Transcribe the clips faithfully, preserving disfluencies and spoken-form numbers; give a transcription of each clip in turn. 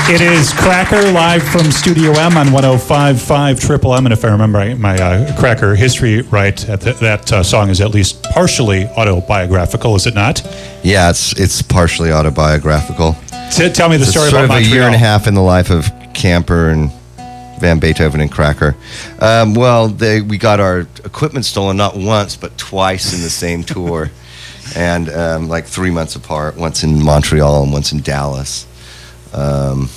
It is Cracker live from Studio M on one oh five point five Triple M, and if I remember my uh, Cracker history right, th- that uh, song is at least partially autobiographical, is it not? Yeah, it's it's partially autobiographical. T- tell me the it's story sort about of Montreal. a year and a half in the life of Camper and Van Beethoven and Cracker. Um, well, they, we got our equipment stolen not once, but twice in the same tour, and um, like three months apart, once in Montreal and once in Dallas. Um,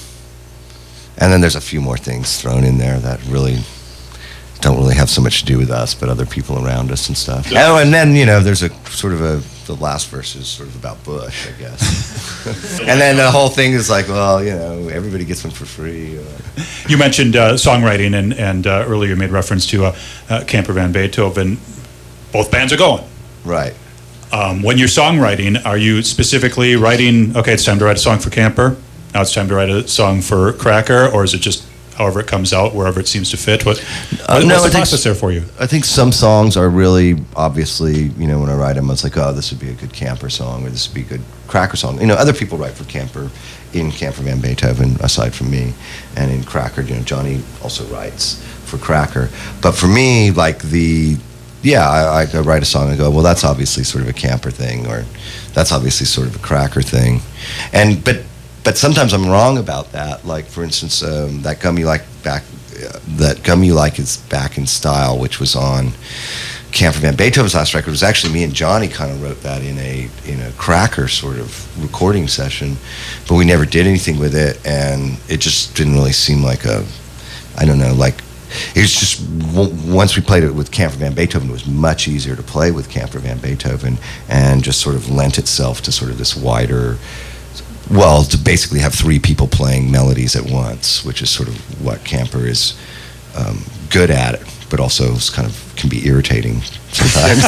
and then there's a few more things thrown in there that really don't really have so much to do with us, but other people around us and stuff. Oh, and then, you know, there's a sort of a, the last verse is sort of about Bush, I guess. And then the whole thing is like, well, you know, everybody gets one for free. Or... You mentioned uh, songwriting, and, and uh, earlier you made reference to uh, uh, Camper Van Beethoven. Both bands are going. Right. Um, when you're songwriting, are you specifically writing, okay, it's time to write a song for Camper, now it's time to write a song for Cracker, or is it just however it comes out, wherever it seems to fit? What, uh, what no, what's the I think, process there for you? I think some songs are really, obviously, you know, when I write them, I was like, oh, this would be a good Camper song, or this would be a good Cracker song. You know, other people write for Camper, in Camper Van Beethoven, aside from me, and in Cracker, you know, Johnny also writes for Cracker. But for me, like the, yeah, I, I write a song and go, well, that's obviously sort of a Camper thing, or that's obviously sort of a Cracker thing. And, but, But sometimes I'm wrong about that. Like, for instance, um, that Gum You Like back, uh, that Gum You Like is Back in Style, which was on Camper Van Beethoven's last record. It was actually me and Johnny kind of wrote that in a in a Cracker sort of recording session, but we never did anything with it, and it just didn't really seem like a, I don't know, like. It was just, once we played it with Camper Van Beethoven, it was much easier to play with Camper Van Beethoven, and just sort of lent itself to sort of this wider, well, to basically have three people playing melodies at once, which is sort of what Camper is um, good at, but also is kind of can be irritating sometimes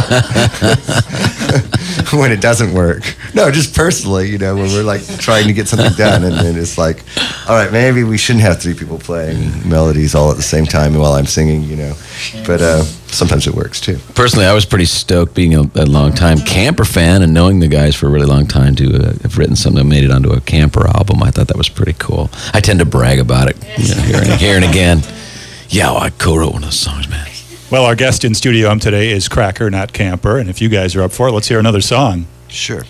when it doesn't work. No, just personally, you know, when we're like trying to get something done, and then it's like, all right, maybe we shouldn't have three people playing melodies all at the same time while I'm singing, you know. But uh, sometimes it works too. Personally, I was pretty stoked being a, a long time Camper fan and knowing the guys for a really long time to uh, have written something that made it onto a Camper album. I thought that was pretty cool. I tend to brag about it, you know, here, and, here and again. Yeah, well, I co-wrote one of those songs, man. Well, our guest in Studio M today is Cracker, not Camper, and if you guys are up for it, let's hear another song. Sure.